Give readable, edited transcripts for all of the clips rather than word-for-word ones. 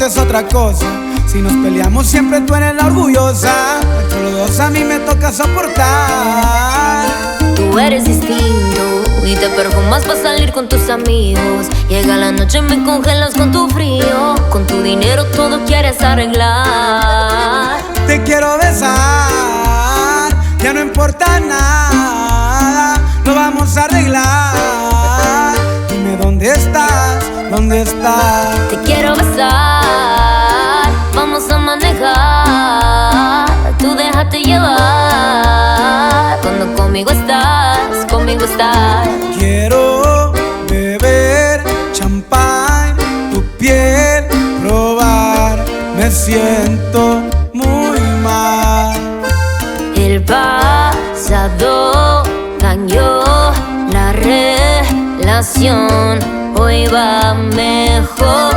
conmigo es otra cosa. Si nos peleamos siempre tú eres la orgullosa. Entre los dos a mí me toca soportar. Tú eres distinto y te perfumas para salir con tus amigos. Llega la noche y me congelas con tu frío. Con tu dinero todo quieres arreglar. Te quiero besar, ya no importa nada, lo vamos a arreglar. Dime dónde estás, dónde estás. Te quiero besar, vamos a manejar. Tú déjate llevar. Cuando conmigo estás, conmigo estás. Quiero beber champán, tu piel probar. Me siento muy mal. El pasado dañó la relación, hoy va mejor.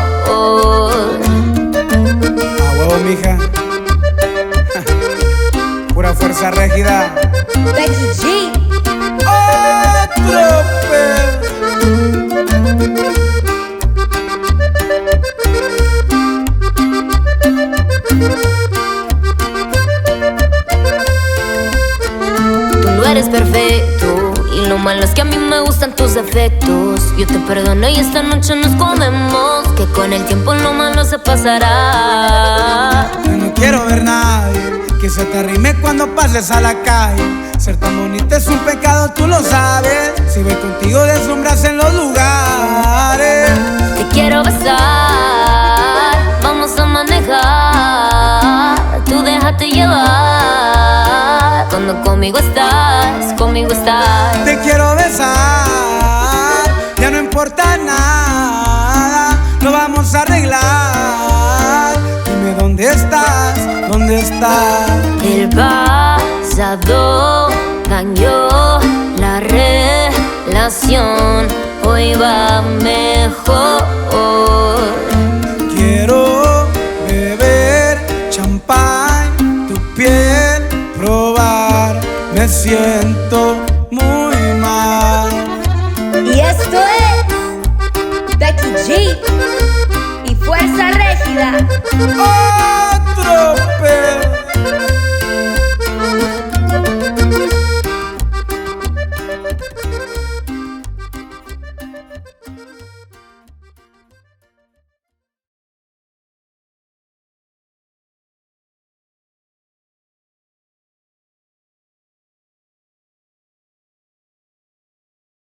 A huevo, mija. Pura fuerza rígida. Becky G. Otro pedo. Tú no eres perfecto y lo malo es que a mí me gustan tus defectos. Yo te perdono y esta noche nos comemos, que con el tiempo lo malo se pasará. Yo no quiero ver nadie que se te arrime cuando pases a la calle. Ser tan bonita es un pecado, tú lo sabes. Si voy contigo deslumbras en los lugares. Te quiero besar, vamos a manejar. Tú déjate llevar. Cuando conmigo estás, conmigo estás. Te quiero besar, ya no importa nada, lo vamos a arreglar. Dime dónde estás, dónde estás. El pasado dañó la relación, hoy va mejor. Quiero beber champán, tu piel probar. Me siento muy mal. Y esto es Becky G y Fuerza Régida. ¡Oh!